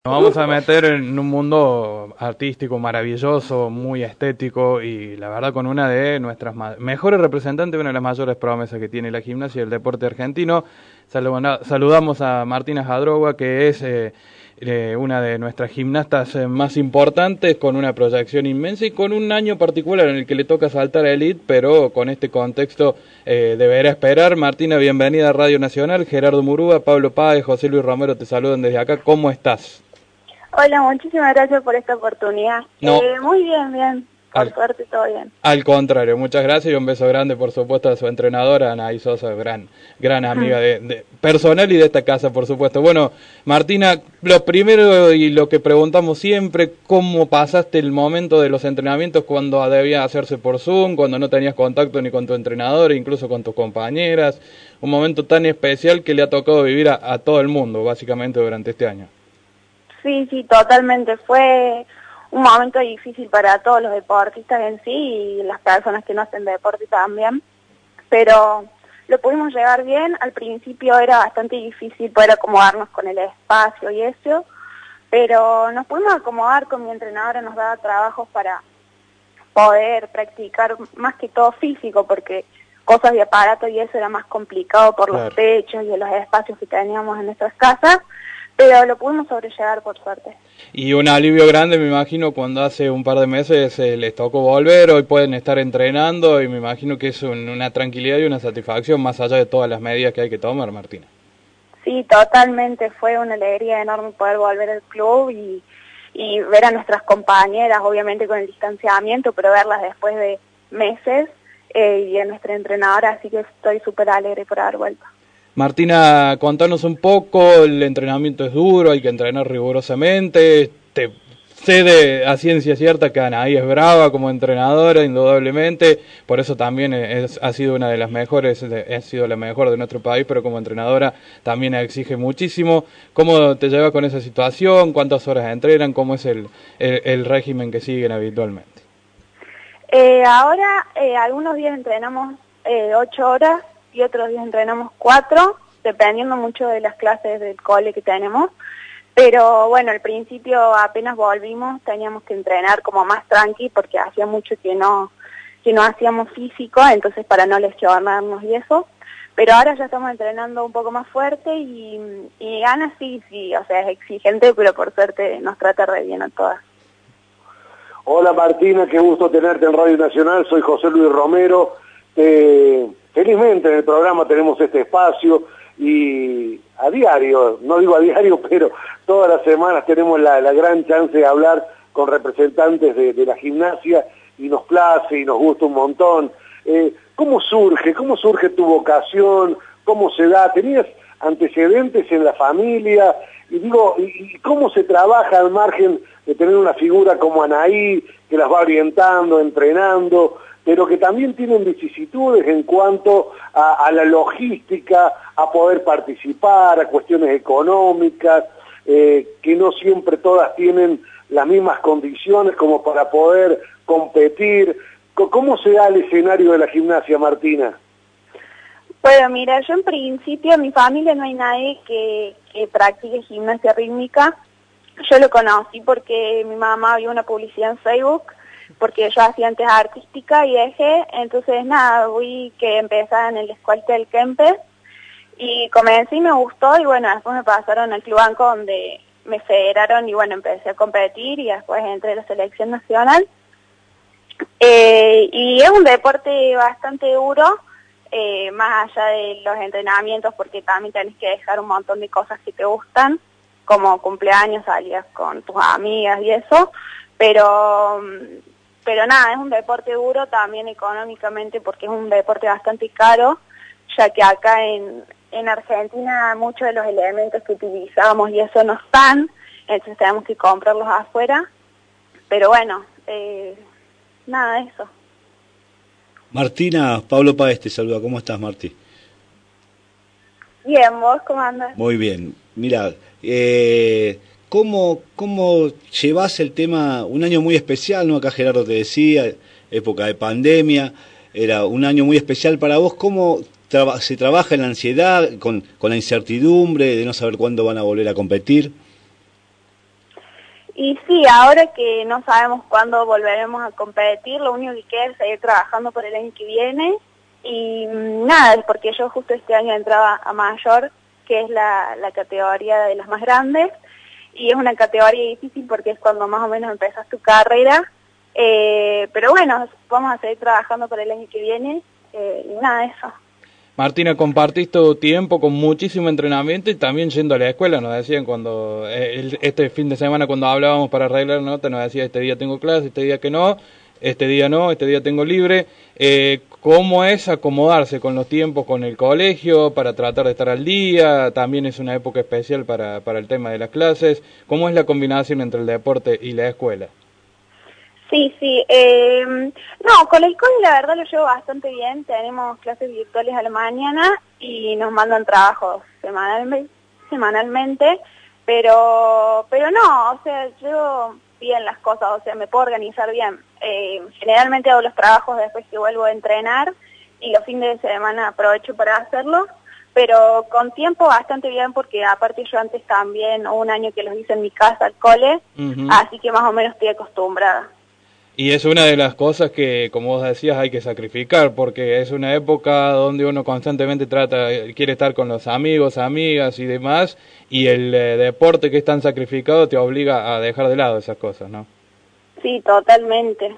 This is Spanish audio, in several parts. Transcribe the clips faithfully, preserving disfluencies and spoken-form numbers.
Nos vamos a meter en un mundo artístico maravilloso, muy estético y la verdad con una de nuestras mejores representantes, una de las mayores promesas que tiene la gimnasia y el deporte argentino. Saludamos a Martina Jadrova, que es eh, eh, una de nuestras gimnastas más importantes, con una proyección inmensa y con un año particular en el que le toca saltar a Elite, pero con este contexto eh, deberá esperar. Martina, bienvenida a Radio Nacional. Gerardo Murúa, Pablo Páez, José Luis Romero te saludan desde acá. ¿Cómo estás? Hola, muchísimas gracias por esta oportunidad. No. Eh, muy bien, bien. Por al, suerte, todo bien. Al contrario, muchas gracias y un beso grande, por supuesto, a su entrenadora, Anaí Sosa, gran, gran amiga de, de personal y de esta casa, por supuesto. Bueno, Martina, lo primero y lo que preguntamos siempre, ¿cómo pasaste el momento de los entrenamientos cuando debía hacerse por Zoom, cuando no tenías contacto ni con tu entrenador, incluso con tus compañeras? Un momento tan especial que le ha tocado vivir a, a todo el mundo, básicamente, durante este año. Sí, sí, totalmente. Fue un momento difícil para todos los deportistas en sí y las personas que no hacen deporte también, pero lo pudimos llevar bien. Al principio era bastante difícil poder acomodarnos con el espacio y eso, pero nos pudimos acomodar. Con mi entrenadora nos daba trabajos para poder practicar más que todo físico, porque cosas de aparato y eso era más complicado por Claro. los techos y los espacios que teníamos en nuestras casas. Pero lo pudimos sobrellevar, por suerte. Y un alivio grande, me imagino, cuando hace un par de meses eh, les tocó volver, hoy pueden estar entrenando y me imagino que es un, una tranquilidad y una satisfacción más allá de todas las medidas que hay que tomar, Martina. Sí, totalmente, fue una alegría enorme poder volver al club y, y ver a nuestras compañeras, obviamente con el distanciamiento, pero verlas después de meses eh, y a nuestra entrenadora, así que estoy súper alegre por haber vuelto. Martina, contanos un poco, el entrenamiento es duro, hay que entrenar rigurosamente, te sé de a ciencia cierta que Anaí es brava como entrenadora, indudablemente, por eso también es, ha sido una de las mejores, ha sido la mejor de nuestro país, pero como entrenadora también exige muchísimo. ¿Cómo te llevas con esa situación? ¿Cuántas horas entrenan? ¿Cómo es el, el, el régimen que siguen habitualmente? Eh, ahora, eh, algunos días entrenamos eh, ocho horas, y otros días entrenamos cuatro, dependiendo mucho de las clases del cole que tenemos, pero bueno, al principio apenas volvimos teníamos que entrenar como más tranqui porque hacía mucho que no que no hacíamos físico, entonces para no lesionarnos y eso, pero ahora ya estamos entrenando un poco más fuerte y, y Ana sí, sí, o sea, es exigente, pero por suerte nos trata re bien a todas. Hola Martina, qué gusto tenerte en Radio Nacional, soy José Luis Romero. Eh, felizmente en el programa tenemos este espacio y a diario, no digo a diario, pero todas las semanas tenemos la, la gran chance de hablar con representantes de, de la gimnasia y nos place y nos gusta un montón. Eh, ¿Cómo surge? ¿Cómo surge tu vocación? ¿Cómo se da? ¿Tenías antecedentes en la familia? Y digo, ¿y, y cómo se trabaja al margen de tener una figura como Anaí, que las va orientando, entrenando, pero que también tienen vicisitudes en cuanto a, a la logística, a poder participar, a cuestiones económicas, eh, que no siempre todas tienen las mismas condiciones como para poder competir? ¿Cómo se da el escenario de la gimnasia, Martina? Bueno, mira, yo en principio en mi familia no hay nadie que, que practique gimnasia rítmica. Yo lo conocí porque mi mamá vio una publicidad en Facebook, porque yo hacía antes artística y dejé, entonces nada, vi que empezaba en el Escuela del Kempes y comencé y me gustó y bueno, después me pasaron al Club Banco donde me federaron y bueno, empecé a competir y después entré a la selección nacional. Eh, y es un deporte bastante duro, eh, más allá de los entrenamientos, porque también tenés que dejar un montón de cosas que te gustan, como cumpleaños, salidas con tus amigas y eso, pero... Pero nada, es un deporte duro también económicamente porque es un deporte bastante caro, ya que acá en, en Argentina muchos de los elementos que utilizamos y eso no están, entonces tenemos que comprarlos afuera. Pero bueno, eh, nada, eso. Martina, Pablo Páez te saluda. ¿Cómo estás, Martí? Bien, ¿vos cómo andas? Muy bien. Mira, eh... ¿Cómo, ¿Cómo llevas el tema? Un año muy especial, ¿no? Acá Gerardo te decía, época de pandemia, era un año muy especial para vos. ¿Cómo traba, se trabaja en la ansiedad, con, con la incertidumbre de no saber cuándo van a volver a competir? Y sí, ahora que no sabemos cuándo volveremos a competir, lo único que queda es seguir trabajando por el año que viene. Y nada, porque yo justo este año entraba a mayor, que es la, la categoría de las más grandes, y es una categoría difícil porque es cuando más o menos empezas tu carrera. Eh, pero bueno, vamos a seguir trabajando por el año que viene, eh, y nada de eso. Martina, compartís tu tiempo con muchísimo entrenamiento y también yendo a la escuela, nos decían cuando, eh, el, este fin de semana cuando hablábamos para arreglar nota, nos decía este día tengo clase, este día que no, este día no, este día tengo libre. Eh, ¿Cómo es acomodarse con los tiempos, con el colegio, para tratar de estar al día? También es una época especial para, para el tema de las clases. ¿Cómo es la combinación entre el deporte y la escuela? Sí, sí. Eh, no, con el cole la verdad lo llevo bastante bien. Tenemos clases virtuales a la mañana y nos mandan trabajos semanalmente, semanalmente pero pero no, o sea, llevo bien las cosas, o sea, me puedo organizar bien. Eh, generalmente hago los trabajos después que vuelvo a entrenar y los fines de semana aprovecho para hacerlo, pero con tiempo bastante bien porque aparte yo antes también un año que los hice en mi casa al cole, uh-huh. Así que más o menos estoy acostumbrada. Y es una de las cosas que, como vos decías, hay que sacrificar, porque es una época donde uno constantemente trata, quiere estar con los amigos, amigas y demás, y el eh, deporte que es tan sacrificado te obliga a dejar de lado esas cosas, ¿no? Sí, totalmente.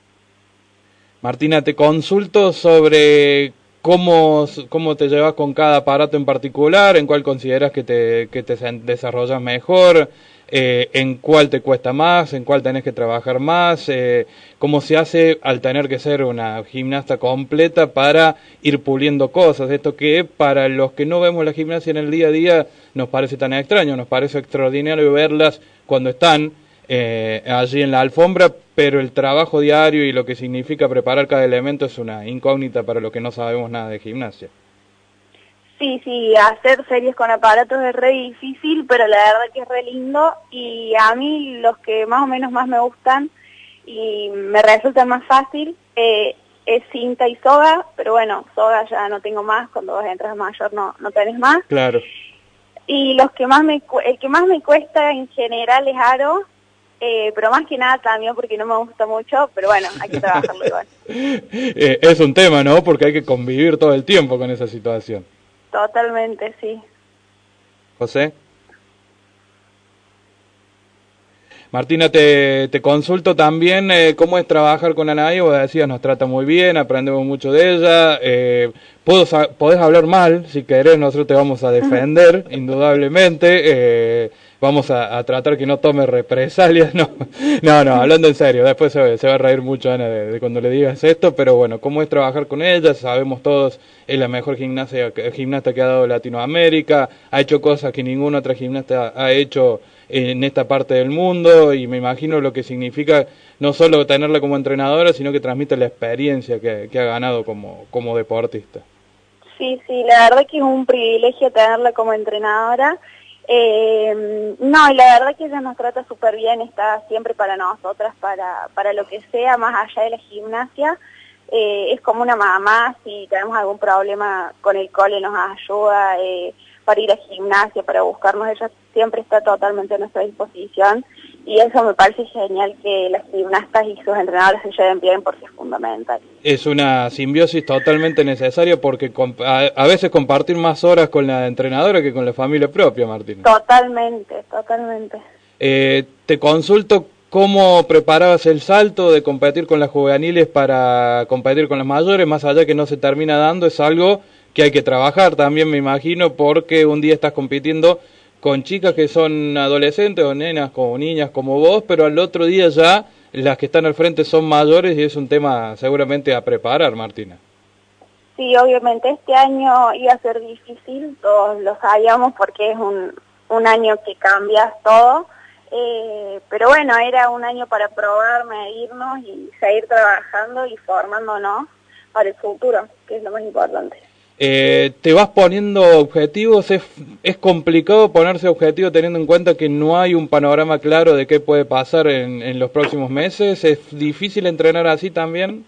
Martina, te consulto sobre cómo, cómo te llevas con cada aparato en particular, en cuál consideras que te, que te desarrollas mejor, Eh, en cuál te cuesta más, en cuál tenés que trabajar más, eh, cómo se hace al tener que ser una gimnasta completa para ir puliendo cosas. Esto que para los que no vemos la gimnasia en el día a día nos parece tan extraño, nos parece extraordinario verlas cuando están eh, allí en la alfombra, pero el trabajo diario y lo que significa preparar cada elemento es una incógnita para los que no sabemos nada de gimnasia. Sí, sí, hacer series con aparatos es re difícil, pero la verdad que es re lindo, y a mí los que más o menos más me gustan y me resultan más fácil eh, es cinta y soga, pero bueno, soga ya no tengo más, cuando vos entras a mayor no, no tenés más. Claro. Y los que más me el que más me cuesta en general es aro, eh, pero más que nada también porque no me gusta mucho, pero bueno, hay que trabajarlo igual. eh, es un tema, ¿no? Porque hay que convivir todo el tiempo con esa situación. Totalmente, sí. José. Martina, te, te consulto también eh, cómo es trabajar con Anaí. Vos decías, nos trata muy bien, aprendemos mucho de ella. Eh, puedo, podés hablar mal, si querés, nosotros te vamos a defender, indudablemente. Eh, vamos a, a tratar que no tome represalias. No, no, no, hablando en serio, después se, se va a reír mucho Ana de, de cuando le digas esto, pero bueno, cómo es trabajar con ella, sabemos todos, es la mejor gimnasia, gimnasta que ha dado Latinoamérica, ha hecho cosas que ninguna otra gimnasta ha hecho en esta parte del mundo, y me imagino lo que significa no solo tenerla como entrenadora, sino que transmite la experiencia que, que ha ganado como, como deportista. Sí, sí, la verdad que es un privilegio tenerla como entrenadora. Eh, no, y la verdad que ella nos trata súper bien, está siempre para nosotras, para, para lo que sea, más allá de la gimnasia. Eh, es como una mamá, si tenemos algún problema con el cole nos ayuda, eh, para ir a gimnasia, para buscarnos, ella siempre está totalmente a nuestra disposición, y eso me parece genial, que las gimnastas y sus entrenadores se lleven bien, porque es fundamental. Es una simbiosis totalmente necesaria, porque a, a veces compartir más horas con la entrenadora que con la familia propia, Martín. Totalmente, totalmente. Eh, te consulto cómo preparabas el salto de competir con las juveniles para competir con las mayores, más allá que no se termina dando, es algo que hay que trabajar también, me imagino, porque un día estás compitiendo con chicas que son adolescentes o nenas como niñas como vos, pero al otro día ya las que están al frente son mayores, y es un tema seguramente a preparar, Martina. Sí, obviamente este año iba a ser difícil, todos lo sabíamos, porque es un, un año que cambias todo, eh, pero bueno, era un año para probar, medirnos y seguir trabajando y formándonos para el futuro, que es lo más importante. Eh, ¿Te vas poniendo objetivos? ¿Es, es complicado ponerse objetivo teniendo en cuenta que no hay un panorama claro de qué puede pasar en, en los próximos meses? ¿Es difícil entrenar así también?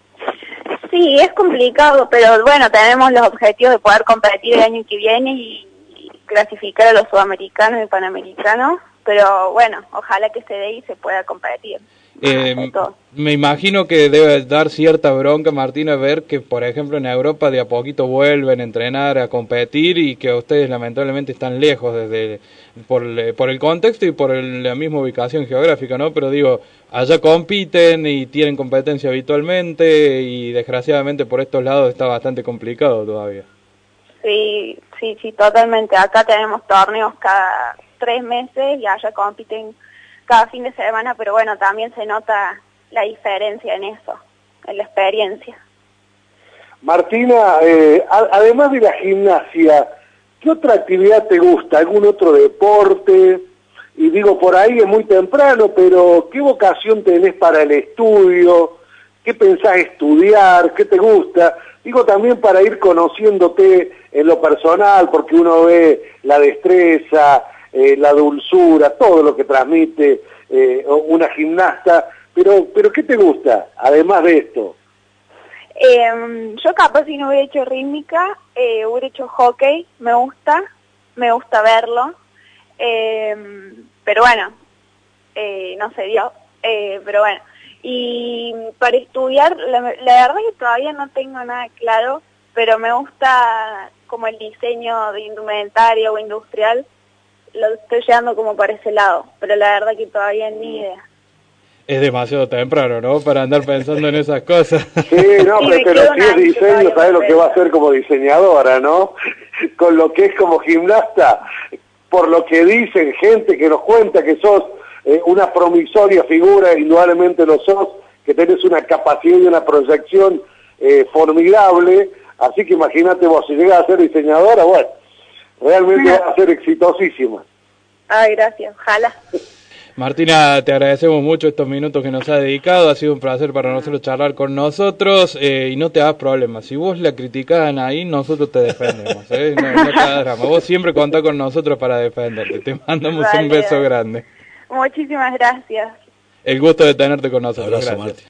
Sí, es complicado, pero bueno, tenemos los objetivos de poder competir el año que viene y, y clasificar a los sudamericanos y panamericanos, pero bueno, ojalá que se dé y se pueda competir. Eh, me imagino que debe dar cierta bronca, Martina, ver que, por ejemplo, en Europa de a poquito vuelven a entrenar, a competir y que ustedes lamentablemente están lejos desde por, por el contexto y por el, la misma ubicación geográfica, ¿no? Pero digo, allá compiten y tienen competencia habitualmente y desgraciadamente por estos lados está bastante complicado todavía. Sí, sí, sí, totalmente. Acá tenemos torneos cada tres meses y allá compiten cada fin de semana, pero bueno, también se nota la diferencia en eso, en la experiencia. Martina, eh, a, además de la gimnasia, ¿qué otra actividad te gusta? ¿Algún otro deporte? Y digo, por ahí es muy temprano, pero ¿qué vocación tenés para el estudio? ¿Qué pensás estudiar? ¿Qué te gusta? Digo, también para ir conociéndote en lo personal, porque uno ve la destreza, eh, la dulzura, todo lo que transmite eh, una gimnasta, pero, pero ¿qué te gusta, además de esto? Eh, yo capaz si no hubiera hecho rítmica, eh, hubiera hecho hockey, me gusta, me gusta verlo, eh, pero bueno, eh, no se dio, eh, pero bueno. Y para estudiar, la, la verdad es que todavía no tengo nada claro, pero me gusta como el diseño de indumentaria o industrial, lo estoy llevando como para ese lado, pero la verdad que todavía ni idea. Es demasiado temprano, ¿no? Para andar pensando en esas cosas. Sí, no, sí, pero, pero si es diseño, ¿sabes lo que va a hacer como diseñadora, no? Con lo que es como gimnasta, por lo que dicen gente que nos cuenta que sos eh, una promisoria figura, indudablemente lo sos, que tenés una capacidad y una proyección eh, formidable, así que imagínate vos, si llegas a ser diseñadora, bueno, realmente va a ser exitosísima. Ay, gracias, ojalá. Martina, te agradecemos mucho estos minutos que nos has dedicado, ha sido un placer para nosotros charlar con nosotros eh, y no te hagas problemas, si vos la criticaban ahí, nosotros te defendemos, ¿eh? no, no te hagas drama, vos siempre contás con nosotros para defenderte, te mandamos vale, un beso grande. Muchísimas gracias. El gusto de tenerte con nosotros. Abrazo, gracias. Martín.